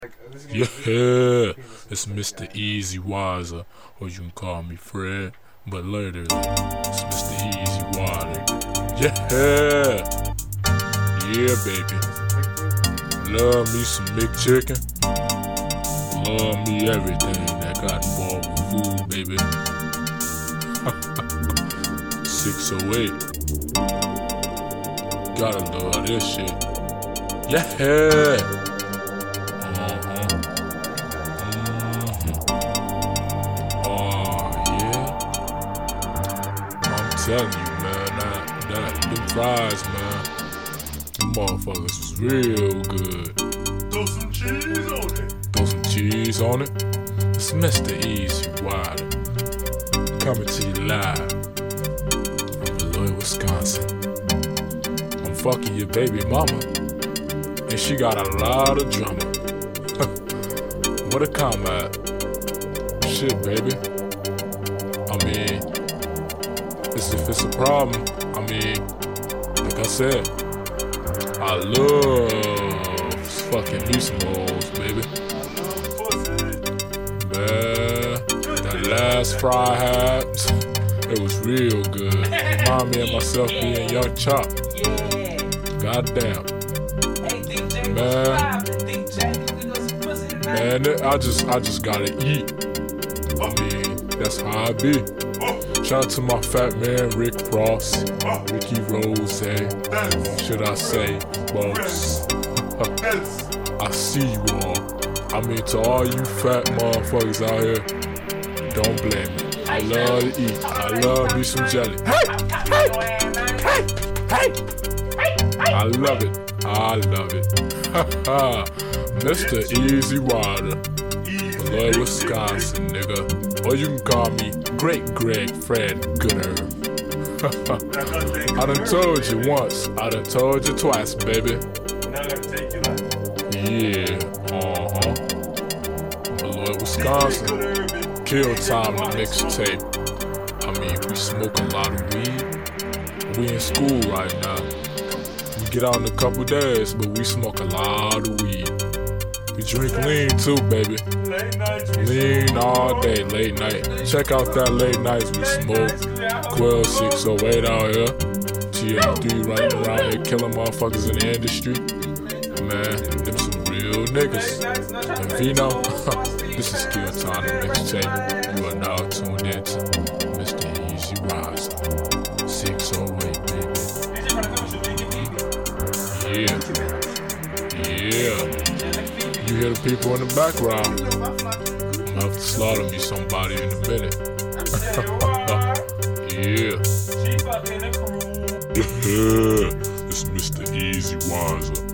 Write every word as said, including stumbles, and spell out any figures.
Yeah, it's Mister Easy Wiser, or you can call me Fred, but later it's Mister Easy Wiser. Yeah, yeah, baby. Love me some McChicken. Love me everything that got involved with food, baby. six oh eight. Gotta love this shit. Yeah. Telling you, man, that, that, them fries, man, them motherfuckers was real good. Throw some cheese on it. Throw some cheese on it. It's Mister Easy Wiser, coming to you live from Beloit, Wisconsin. I'm fucking your baby mama, and she got a lot of drama. What a combat. Shit, baby. I mean, if it's a problem, I mean, like I said, I love fucking me some hoes, baby. Man, that last fry I had, it was real good. Remind me of myself being young chop. Goddamn. Man, man, I just, I just gotta eat. I mean, that's how I be. Shout out to my fat man Rick Frost, Ricky Rose, should I say, boss. I see you all. I mean, to all you fat motherfuckers out here, don't blame me. I love to eat. I love me some jelly. Hey, hey, hey, hey, I love it. I love it. Mister Easy Wiser, Beloit, Wisconsin, nigga. Or you can call me Great Greg Fred Gooder. I done told you once, I done told you twice, baby. Yeah, uh-huh. Beloit, Wisconsin. Kill time the mixtape. I mean, we smoke a lot of weed. We in school right now. We get out in a couple days, but we smoke a lot of weed. We drink lean too, baby. Lean all day, late night. Check out that late nights we smoke. Quill six oh eight out here. T L D running around here killing motherfuckers in the industry. Man, them some real niggas. And Vino, this is Skill Time the Mixtape. You are now tuned in to Mister Easy Wiser. six oh eight, baby. Yeah. Yeah. You hear the people in the background. I'm gonna have to slaughter me somebody in a minute. Yeah. Yeah. It's Mister Easy Wiser.